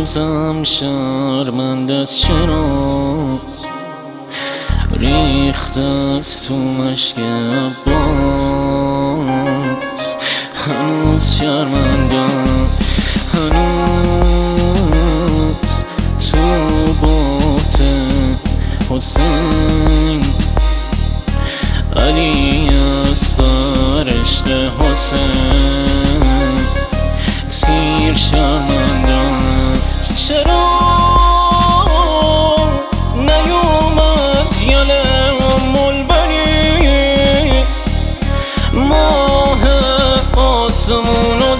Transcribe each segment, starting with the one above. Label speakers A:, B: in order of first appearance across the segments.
A: هنوزم شرمنده‌ست چرا ریخته از تو مشک عباس. هنوز شرمنده‌ست، هنوز تو بهت حسین. علی اصغر عشق حسین تیر شرمنده‌ست چرا نیومد یله ملبری ماه آسمون و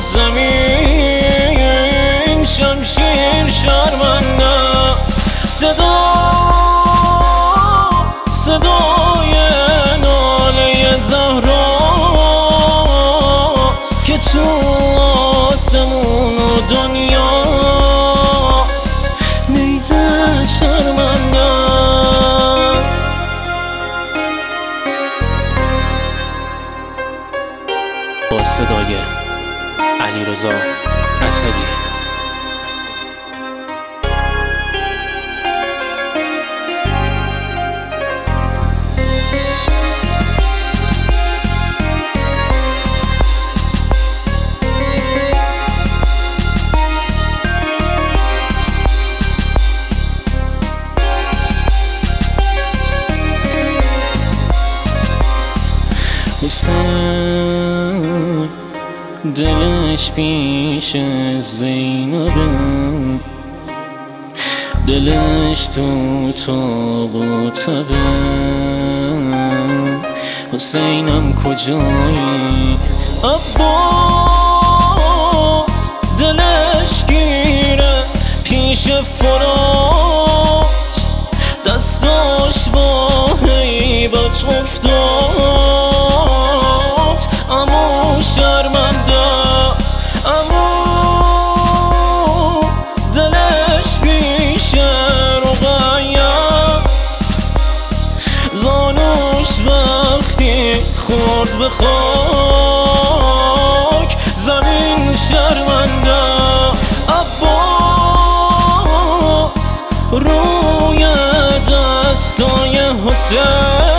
A: زمین. شمشیر شرمنده‌ست صدای ناله زهراست که تو آسمون و دنیاست. نیزه شرمنده با صدای علیرضا اسدی. حسین دلش پیش زینبه، دلش تو تابوتبه. حسینم کجایی؟ عباس دلش گیره پیش فرات، دستاش با هیبت افتاد. امو شرمنده‌ست، امو دلش پیش رقیه، زانوش وقتی خورد به خاک زمین شرمنده‌ست. عباس روی دستای حسین